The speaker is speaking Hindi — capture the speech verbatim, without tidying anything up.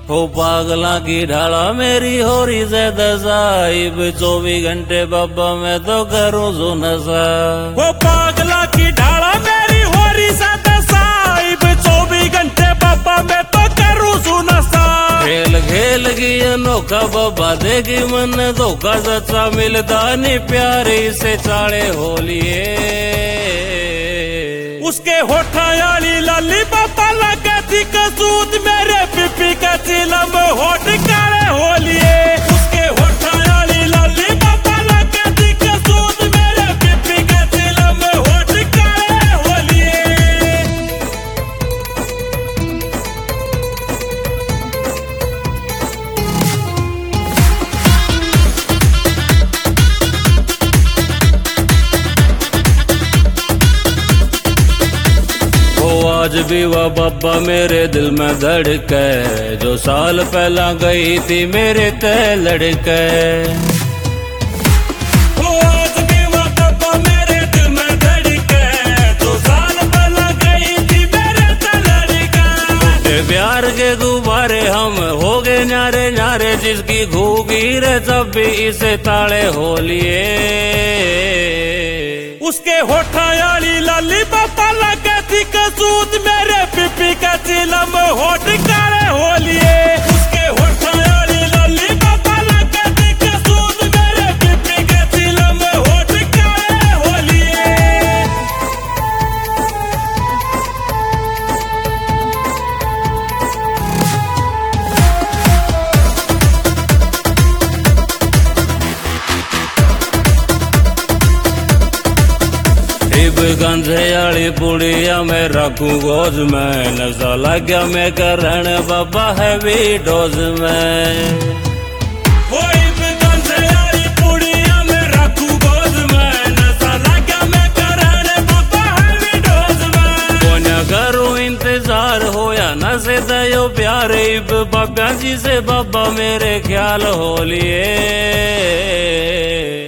हो पागला की ढाला मेरी हो रही ज्यादा साहिब, चौबीस घंटे बाबा मैं तो करूँ जो नशा। वो पागला की ढाला मेरी हो रही ज्यादा साहिब, चौबीस घंटे बाबा मैं तो करूँ जो नशा। खेल खेल की अनोखा बाबा देगी मन धोखा, सच्चा मिलता नहीं प्यारे से चाड़े होलिए। उसके होठा याली लाली बाबा लगा थी कसूद, मेरे पिपी का चिलम होठ काले होलिए। उसके होठा याली लाली बाबा लगा थी कसूद, मेरे पिपी का चिलम होठ काले होलिए। आज भी वह बाबा मेरे दिल में धड़के, जो साल पहला गई थी मेरे तय लड़के। आज भी वह बाबा मेरे दिल में धड़के, जो साल पहला गई थी मेरे तय लड़के। प्यार के गुब्बारे हम हो गए न्यारे न्यारे, जिसकी घूगी रे सब भी इसे ताले होलिए। उसके होठा याली लाली बाबा लगा थी कसूद, मेरे पिपी का चिलम होठ काले होलिए। उसके होठा याली लाली बाबा लगा थी कसूद, मेरे पिपी का चिलम होठ काले होलिए। गंजे आली पुड़िया में रखूं गोज में, नशा लग गया मैं करण बाबा हैवी डोज में। गंजे आली पुड़िया में रखूं गोज में, नशा लग गया मैं करण बाबा हैवी डोज में। कोन्या करूं इंतजार होया न से दयो प्यारे, बाबा जी से बाबा मेरे ख्याल होलिए।